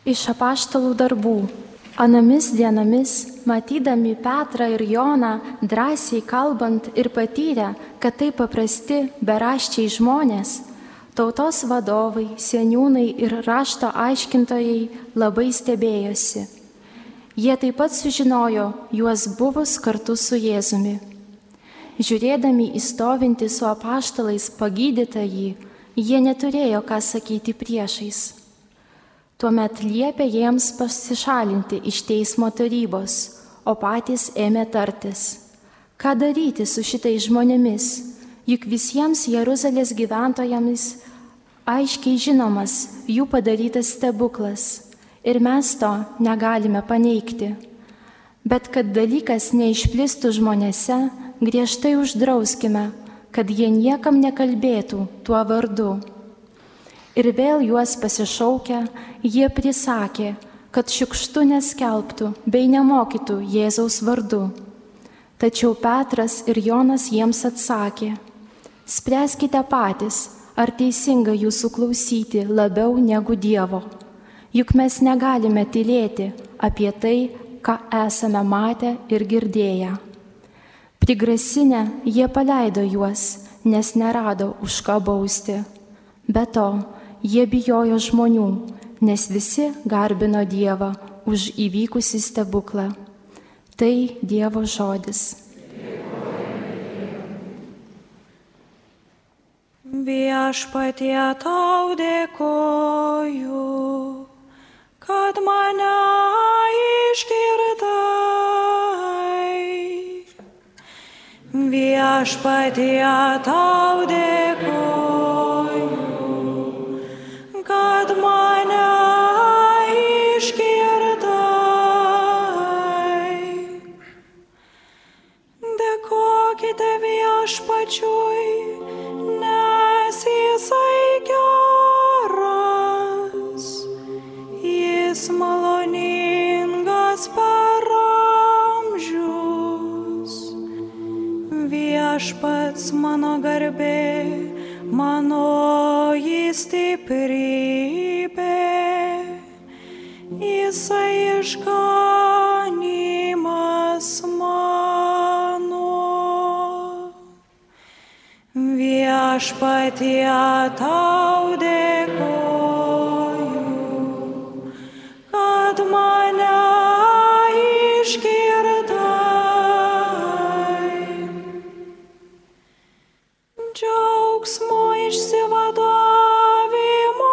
Iš apaštalų darbų. Anomis dienomis, matydami Petrą ir Joną, drąsiai kalbant ir patyrę, kad tai paprasti, beraščiai žmonės, tautos vadovai, seniūnai ir rašto aiškintojai labai stebėjosi. Jie taip pat sužinojo juos buvus kartu su Jėzumi. Žiūrėdami į stovintį su apaštalais pagydytąjį, jie neturėjo ką sakyti priešais. Tuomet liepė jiems pasišalinti iš teismo tarybos, o patys ėmė tartis. Ką daryti su šitais žmonėmis, juk visiems Jeruzalės gyventojams aiškiai žinomas jų padarytas stebuklas ir mes to negalime paneigti. Bet kad dalykas neišplistų žmonėse, griežtai uždrauskime, kad jie niekam nekalbėtų tuo vardu. Ir vėl juos pasišaukę, jie prisakė, kad šiukštu neskelbtų bei nemokytų Jėzaus vardu. Tačiau Petras ir Jonas jiems atsakė: spręskite patys, ar teisinga jūsų klausyti labiau negu Dievo. Juk mes negalime tylėti apie tai, ką esame matę ir girdėję. Prigrasinę jie paleido juos, nes nerado už ką bausti. Be to, jie bijojo žmonių, nes visi garbino Dievą už įvykusį stebuklą. Tai Dievo žodis. Viešpatie, tau dėkoju, kad mane išgirdai. Viešpatie, tau dėkoju, kad mane išgirdai. Dėkokite Viešpačiui, nes jisai geras, jis maloningas per amžius. Viešpats mano garbė, manoji stiprybė, jisai išganymas mano. Viešpatie, tau dėkoju, kad mane išgirdai. Džiaugsmo išsivadavimo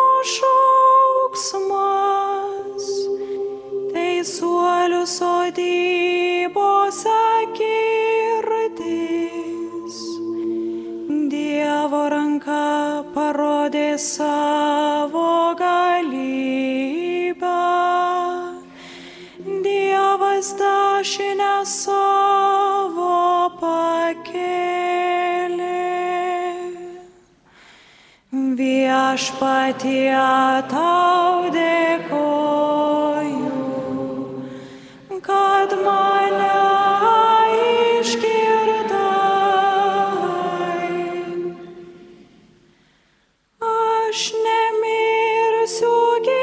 šauksmas, teisuolių sodybose girdis. Dievo ranka parodė savo galybę, Dievas dešinę savo pakėlė. Viešpatie, tau dėkoju, kad mane išgirdai. Aš nemirsiu,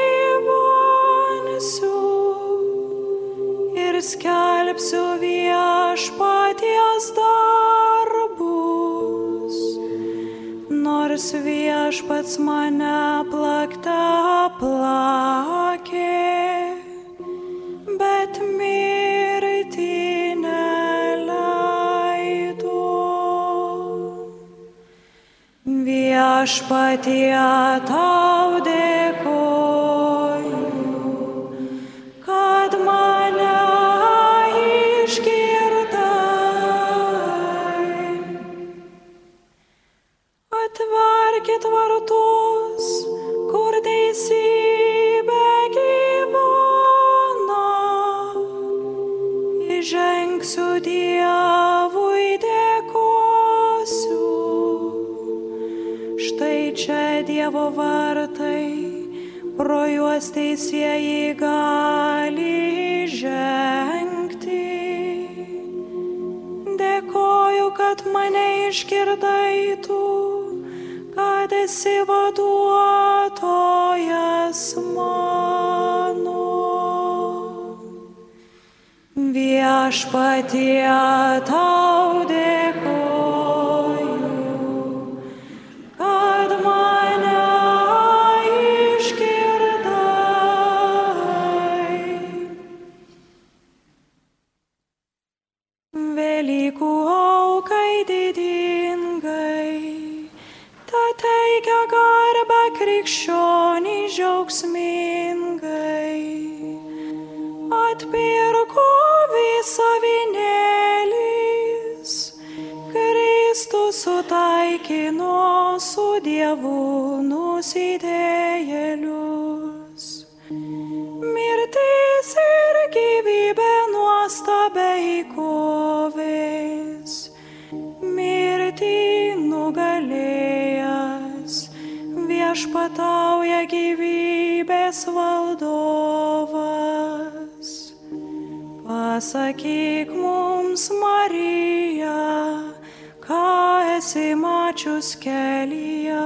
gyvensiu ir skelbsiu Viešpaties darbus. Nors Viešpats mane plakte aplakė, bet mirti neleido. Viešpatie, tau dėkoju, kad mane išgirdai. Atverkit vartus, kur teisybė gyvena. Įžengsiu, Dievui dėkosiu. Štai čia Dievo vartai, pro juos teisieji gali įžengti. Dėkoju, kad mane išgirdai tu, kad esi vaduotojas mano. Viešpatie tau dėkoju, kad mane išgirdai. Velykų aukai didingai, ta teikia garbę krikščionį džiaugsmingai. Atpirko avinėlis, Kristus sutaikino su Dievu nusidėjėlius. Mirtis ir gyvybė nuostabiai kovės, mirtį nugalėjęs viešpatauja gyvybės valdovas. Pasakyk mums, Marija, ką esi mačius kelyje.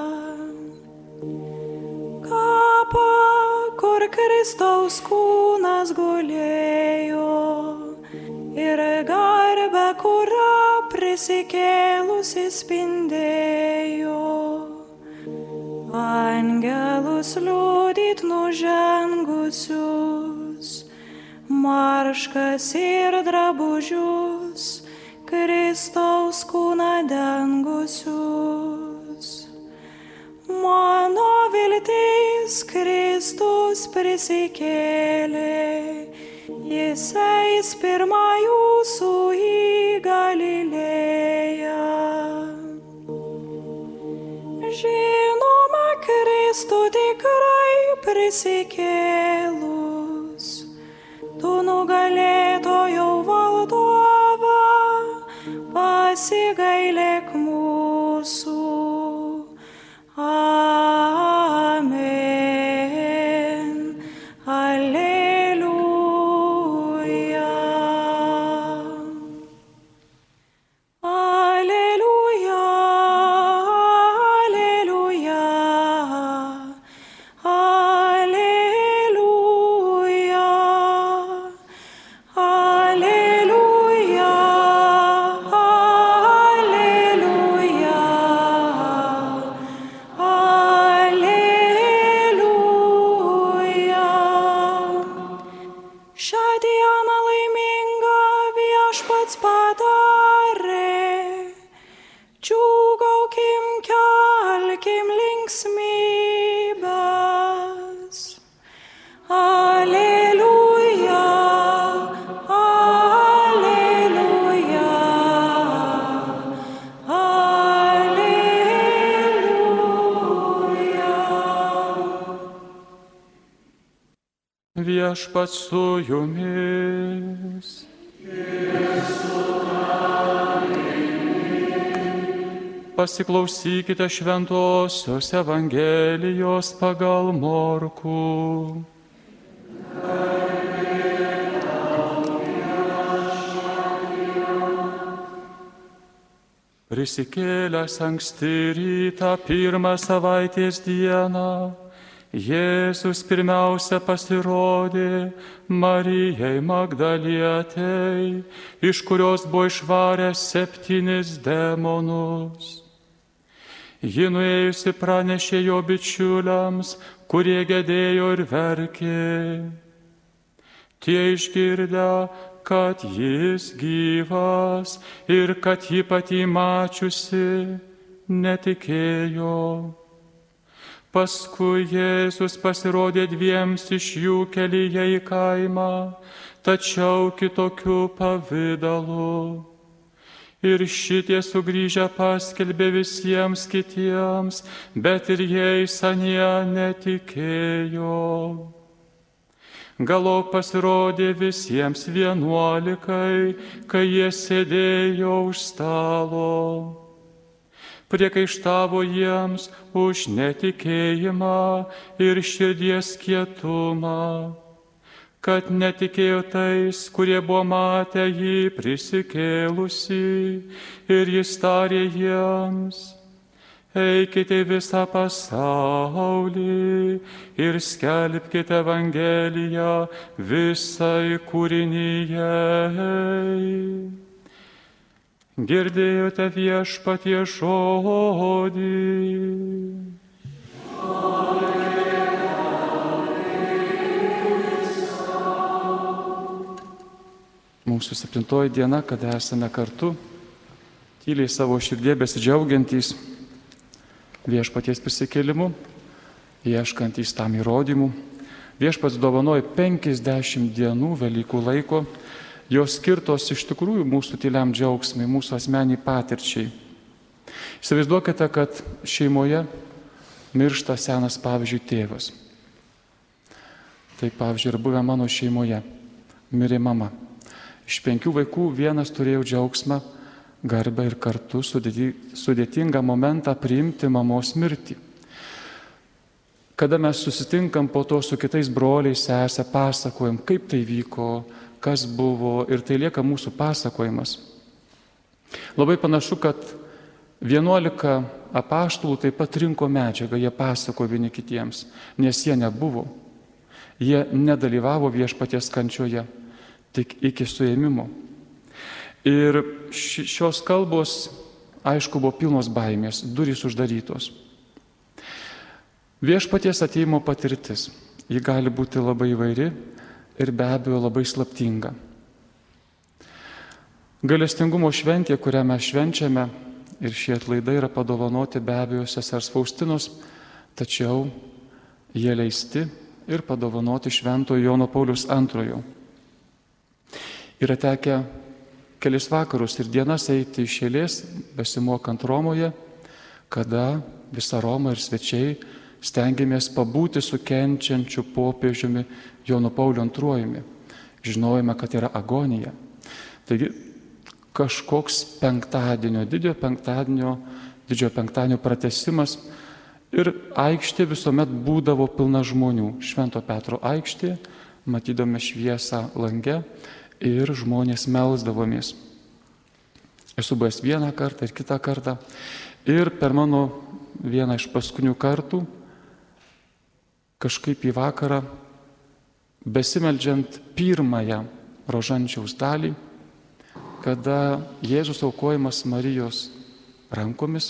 Kapą, kur Kristaus kūnas gulėjo, ir garbę, kurią prisikėlusi spindėjo. Angelus liudyt nužengusius, marškas ir drabužius, Kristaus kūną dengusius. Mano viltis Kristus prisikėlė, Jis eis pirma jūsų į Galilėją. Žinoma, Kristų tikrai prisikėlus, tu nugalėtojo valdova, pasigailėk mūsų. Amen. Alleluja. Alleluja. Alleluia. Alleluia. Alleluia. Alleluia. Šią dieną laimingą Viešpats padarė, džiūgaukim, kelkim linksmybes. Alleluja, alleluja, alleluja. Viešpats su jumis. Pasiklausykite Šventosios Evangelijos pagal Morkų. Prisikėlęs anksti rytą pirmą savaitės dieną, Jėzus pirmiausia pasirodė Marijai Magdalietei, iš kurios buvo išvaręs 7 demonus. Ji nuėjusi pranešė jo bičiuliams, kurie gedėjo ir verkė. Tie išgirdę, kad jis gyvas ir kad ji pati mačiusi, netikėjo. Paskui Jėzus pasirodė 2 iš jų kelyje į kaimą, tačiau kitokiu pavidalu. Ir šitie sugrįžę paskelbė visiems kitiems, bet ir jais anie netikėjo. Galop pasirodė visiems 11, kai jie sėdėjo už stalo. Priekaištavo jiems už netikėjimą ir širdies kietumą, kad netikėjo tais, kurie buvo matę jį prisikėlusį, ir jis tarė jiems: Eikite visą pasaulį ir skelbkite Evangeliją visai kūrinijai. Girdėjote Viešpaties žodį. Mūsų 7 diena, kada esame kartu, tyliai savo širdie besidžiaugiantys Viešpaties prisikėlimu, ieškantys tam įrodymų. Viešpats dovanoja 50 dienų Velykų laiko, jos skirtos iš tikrųjų mūsų tyliam džiaugsmai, mūsų asmeniai patirčiai. Įsivaizduokite, kad šeimoje miršta senas, pavyzdžiui, tėvas. Tai, pavyzdžiui, ir buvę mano šeimoje. Mirė mama. Iš 5 vaikų vienas turėjo džiaugsmą, garbę ir kartu sudėtingą momentą priimti mamos mirtį. Kada mes susitinkam po to su kitais broliais, sesė, pasakojam, kaip tai vyko, kas buvo, ir tai lieka mūsų pasakojimas. Labai panašu, kad 11 apaštalų taip pat rinko medžiagą, jie pasako vieni kitiems, nes jie nebuvo. Jie nedalyvavo Viešpaties kančioje, tik iki suėmimo. Ir šios kalbos, aišku, buvo pilnos baimės, durys uždarytos. Viešpaties atėjimo patirtis, ji gali būti labai įvairi ir be abejo labai slaptinga. Gailestingumo šventė, kurią mes švenčiame, ir šie atlaidai yra padovanoti be abejo sesers Faustinos, tačiau jie leisti ir padovanoti Šventojo Jono Pauliaus II. Yra tekę kelis vakarus ir dienas eiti iš eilės, besimokant Romoje, kada visa Roma ir svečiai stengiamės pabūti su kenčiančiu popiežiumi Jonu Pauliu II. Žinojame, kad yra agonija. Taigi kažkoks didžiojo penktadienio pratęsimas ir aikštė visuomet būdavo pilna žmonių. Švento Petro aikštė, matydami šviesą lange, ir žmonės melsdavomės. Esu buvęs vieną kartą ir kitą kartą. Ir per mano vieną iš paskutinių kartų, kažkaip į vakarą, besimeldžiant pirmąją rožančiaus dalį, kada Jėzus aukojamas Marijos rankomis,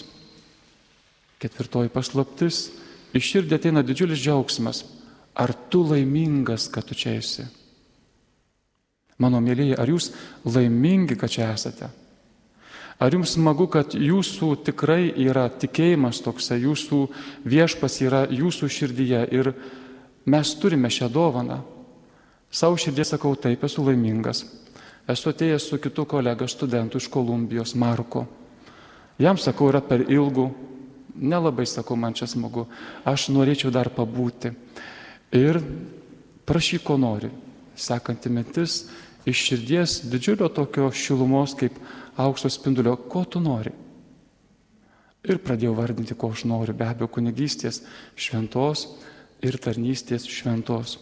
4 paslaptis, iš širdį ateina didžiulis džiaugsmas. Ar tu laimingas, kad tu čia esi? Mano mėlyje, ar jūs laimingi, kad čia esate? Ar jums smagu, kad jūsų tikrai yra tikėjimas toksai, jūsų Viešpats yra jūsų širdyje ir mes turime šią dovaną? Savo širdį sakau, taip, esu laimingas. Esu atėjęs su kitu kolega studentu iš Kolumbijos, Marko. Jam sakau, yra per ilgų, nelabai sakau, man čia smagu, aš norėčiau dar pabūti. Ir prašyk, ko nori. Sekanti mintis iš širdies didžiulio tokio šilumos kaip aukso spindulio, ko tu nori. Ir pradėjau vardinti, ko aš noriu, be abejo, kunigystės šventos ir tarnystės šventos.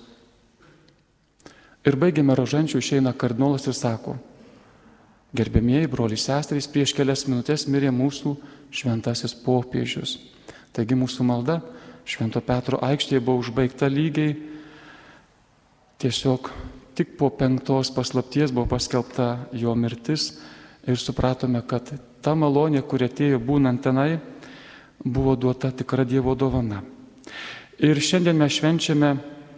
Ir baigėme rožančių, išeina kardinolas ir sako, gerbėmieji broliai seserys, prieš kelias minutės mirė mūsų šventasis popiežius. Taigi mūsų malda Švento Petro aikštėje buvo užbaigta lygiai. Tiesiog tik po 5 paslapties buvo paskelbta jo mirtis ir supratome, kad ta malonė, kuri atėjo būnant tenai, buvo duota tikra Dievo dovana. Ir šiandien mes švenčiame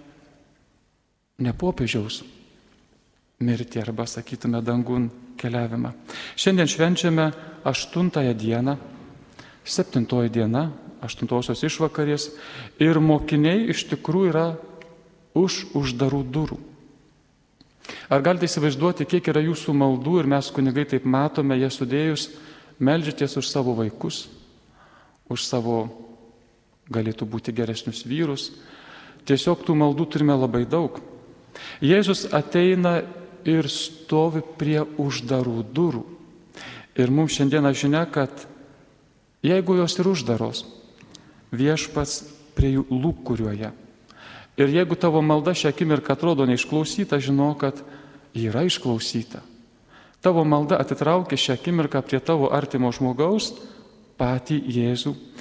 ne popiežiaus mirtį arba, sakytume, dangun keliavimą. Šiandien švenčiame 8 dieną, 7 diena, 8 išvakarės ir mokiniai iš tikrųjų yra už uždarų durų. Ar galite įsivaizduoti, kiek yra jūsų maldų ir mes kunigai taip matome, jas sudėjus, meldžiatės už savo vaikus, už savo, galėtų būti, geresnius vyrus. Tiesiog tų maldų turime labai daug. Jėzus ateina ir stovi prie uždarų durų. Ir mums šiandieną žinia, kad jeigu jos ir uždaros, Viešpats prie jų lūkuriuoja. Ir jeigu tavo malda šią akimirką atrodo neišklausyta, žino, kad yra išklausyta. Tavo malda atitraukia šią akimirką prie tavo artimo žmogaus, patį Jėzų.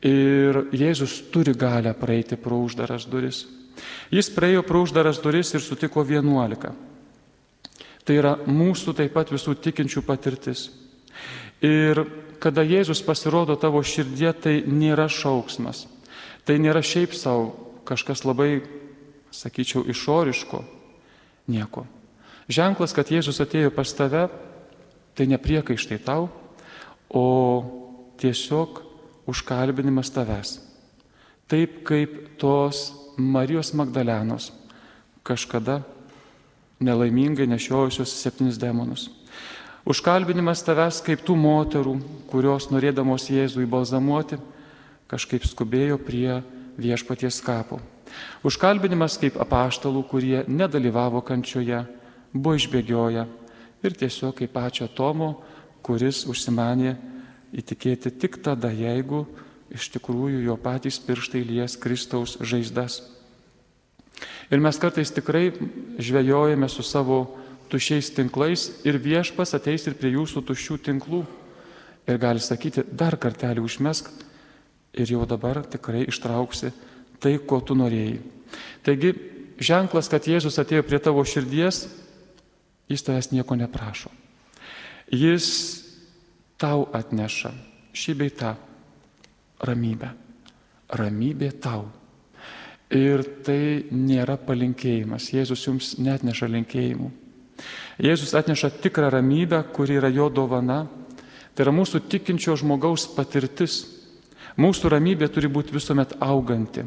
Ir Jėzus turi galę praeiti pro uždaras duris. Jis praėjo pro uždaras duris ir sutiko 11. Tai yra mūsų taip pat visų tikinčių patirtis. Ir kada Jėzus pasirodo tavo širdie, tai nėra šauksmas. Tai nėra šiaip savo kažkas labai, sakyčiau, išoriško. Nieko. Ženklas, kad Jėzus atėjo pas tave, tai ne priekaištai tau, o tiesiog užkalbinimas tavęs. Taip kaip tos Marijos Magdalenos kažkada nelaimingai nešiojusios 7 demonus. Užkalbinimas tavęs kaip tų moterų, kurios norėdamos Jėzui balzamuoti, kažkaip skubėjo prie viešpaties kapo. Užkalbinimas kaip apaštalų, kurie nedalyvavo kančioje, buvo išbėgioję ir tiesiog kaip pačio Tomo, kuris užsimanė įtikėti tik tada, jeigu iš tikrųjų jo patys pirštai lies Kristaus žaizdas. Ir mes kartais tikrai žvejojame su savo tuščiais tinklais ir viešpas ateis ir prie jūsų tuščių tinklų ir gali sakyti, dar kartelį užmesk ir jau dabar tikrai ištrauksi tai, ko tu norėjai. Taigi, ženklas, kad Jėzus atėjo prie tavo širdies, jis tavęs nieko neprašo. Jis tau atneša šį bei tą ramybę. Ramybė tau. Ir tai nėra palinkėjimas. Jėzus jums neatneša linkėjimų. Jėzus atneša tikrą ramybę, kuri yra jo dovana. Tai yra mūsų tikinčio žmogaus patirtis. Mūsų ramybė turi būti visuomet auganti.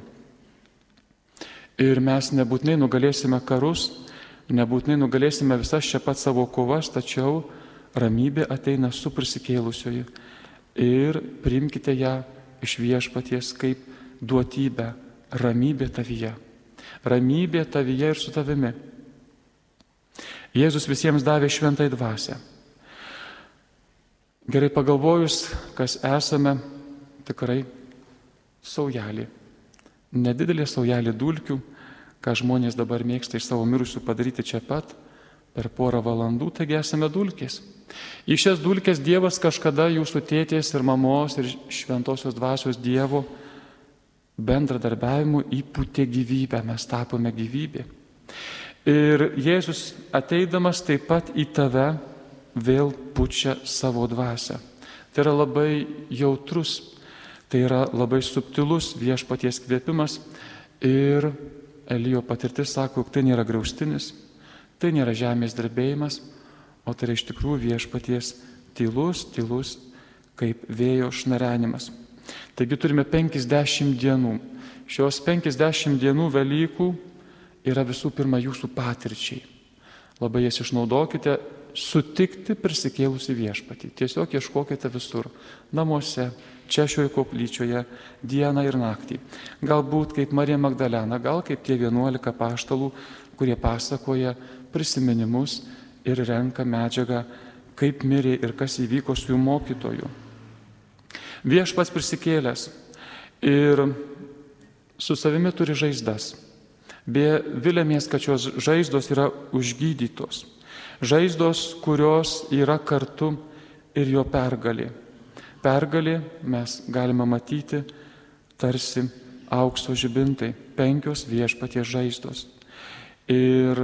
Ir mes nebūtinai nugalėsime karus, nebūtinai nugalėsime visas čia pat savo kovas, tačiau ramybė ateina su prisikėlusioju. Ir priimkite ją iš viešpaties kaip duotybę. Ramybė tavyje. Ramybė tavyje ir su tavimi. Jėzus visiems davė šventąją dvasią. Gerai pagalvojus, kas esame, tikrai saujelį. Nedidelė saujelė dulkių, ką žmonės dabar mėgsta iš savo mirusių padaryti čia pat, per porą valandų, taigi esame dulkės. Į šias dulkės Dievas kažkada jūsų tėtės ir mamos ir šventosios dvasios Dievo bendradarbiavimu įpūtė gyvybę, mes tapome gyvybė. Ir Jėzus ateidamas taip pat į tave vėl pučia savo dvasią. Tai yra labai jautrus, tai yra labai subtilus viešpaties kvėpimas ir Elijo patirtis sako, kad tai nėra griaustinis, tai nėra žemės drebėjimas, o tai yra iš tikrųjų viešpaties tylus kaip vėjo šnarenimas. Taigi turime 50 dienų. Šios 50 dienų Velykų yra visų pirma jūsų patirčiai. Labai jas išnaudokite sutikti prisikėlusi viešpatį. Tiesiog ieškokite visur. Namuose, čia šioje koplyčioje, dieną ir naktį. Galbūt kaip Marija Magdalena, gal kaip tie 11 apaštalų, kurie pasakoja prisiminimus ir renka medžiagą, kaip mirė ir kas įvyko su jų mokytoju. Viešpats prisikėlęs ir su savimi turi žaizdas. Be vilėmės, kad šios žaizdos yra užgydytos. Žaizdos, kurios yra kartu ir jo pergalė. Pergalė mes galime matyti tarsi aukso žibintai, 5 viešpaties žaizdos. Ir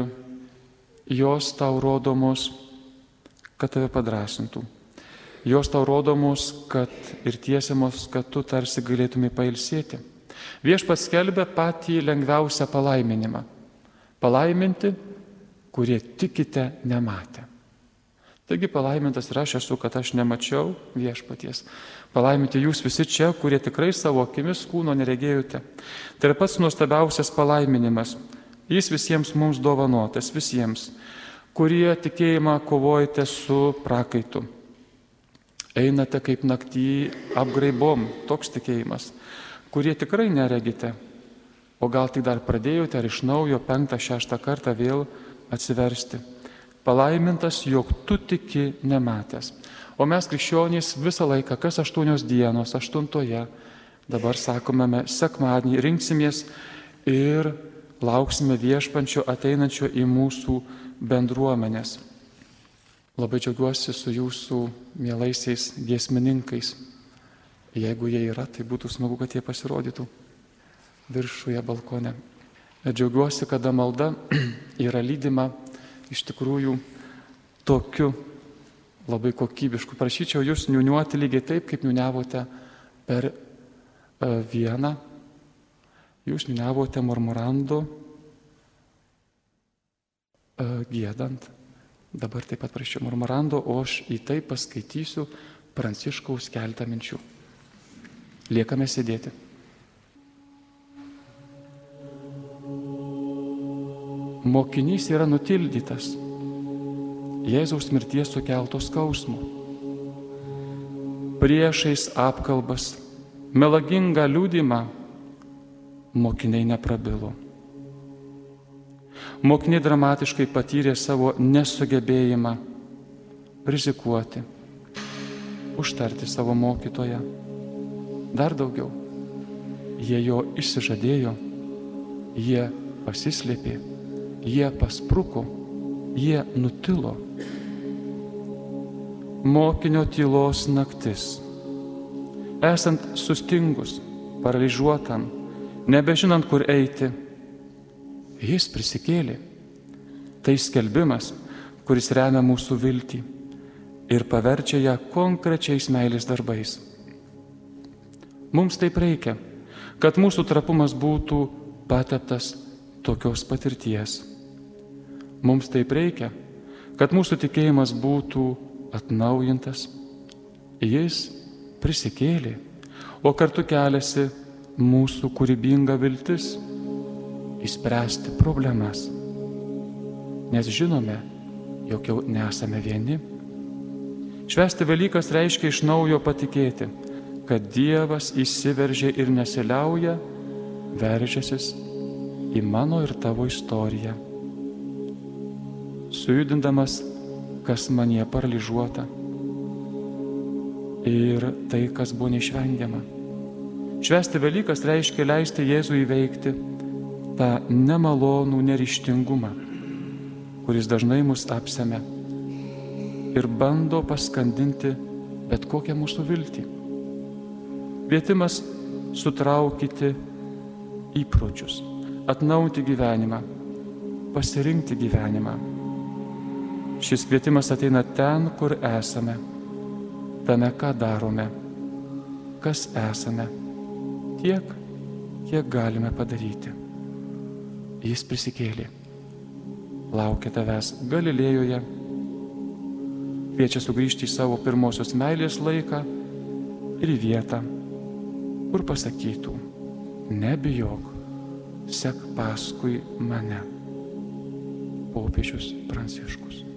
jos tau rodomos, kad tave padrasintų. Jos tau rodomos, kad ir tiesiamos, kad tu tarsi galėtumai pailsėti. Viešpats skelbia patį lengviausią palaiminimą. Palaiminti, kurie tikite nematę. Taigi palaimintas ir aš esu, kad aš nemačiau viešpaties. Palaiminti jūs visi čia, kurie tikrai savo akimis kūno neregėjote. Tai yra pats nuostabiausias palaiminimas. Jis visiems mums dovanotas, visiems, kurie tikėjimą kovojate su prakaitu. Einate kaip naktį apgraibom, toks tikėjimas, kurie tikrai neregite, o gal tik dar pradėjote ar iš naujo 5-6 kartą vėl atsiversti. Palaimintas, jog tu tiki nematęs. O mes krikščionys visą laiką, kas 8 dienos, 8, dabar sakome, sekmadienį rinksimės ir lauksime viešpančio ateinančio į mūsų bendruomenės. Labai džiaugiuosi su jūsų mielaisiais giesmininkais. Jeigu jie yra, tai būtų smagu, kad jie pasirodytų viršuje balkone. Džiaugiuosi, kada malda yra lydima iš tikrųjų tokiu labai kokybišku. Prašyčiau jūs niuniuoti lygiai taip, kaip niuniavote per vieną. Jūs niuniavote murmurando giedant. Dabar taip pat prašyčiau murmurando, o aš į tai paskaitysiu Pranciškaus keletą minčių. Liekame sėdėti. Mokinys yra nutildytas Jėzaus mirties sukelto skausmo. Priešais apkalbas, melagingą liudymą mokiniai neprabilo. Mokiniai dramatiškai patyrė savo nesugebėjimą rizikuoti, užtarti savo mokytoją. Dar daugiau, jie jo išsižadėjo, jie pasislėpė, jie paspruko, jie nutilo. Mokinio tylos naktis. Esant sustingus, paralyžiuotam, nebežinant, kur eiti, jis prisikėlė. Tai skelbimas, kuris remia mūsų viltį ir paverčia ją konkrečiais meilės darbais. Mums taip reikia, kad mūsų trapumas būtų pateptas tokios patirties. Mums taip reikia, kad mūsų tikėjimas būtų atnaujintas. Jis prisikėlė, o kartu keliasi mūsų kūrybinga viltis išspręsti problemas. Nes žinome, jog jau nesame vieni. Švęsti Velykas reiškia iš naujo patikėti, kad Dievas įsiveržė ir nesiliauja, veržiasis į mano ir tavo istoriją, sujudindamas, kas manyje paralyžiuota ir tai, kas buvo neišvengiama. Švęsti Velykas reiškia leisti Jėzui įveikti tą nemalonų neryžtingumą, kuris dažnai mus apsemia ir bando paskandinti bet kokią mūsų viltį. Kvietimas sutraukyti įpročius, atnaujinti gyvenimą, pasirinkti gyvenimą. Šis kvietimas ateina ten, kur esame, tame, ką darome, kas esame, tiek, kiek galime padaryti. Jis prisikėlė, laukia tavęs Galilėjoje, kviečia sugrįžti į savo pirmosios meilės laiką ir į vietą, kur pasakytų: nebijok, sek paskui mane. Popiežius Pranciškus.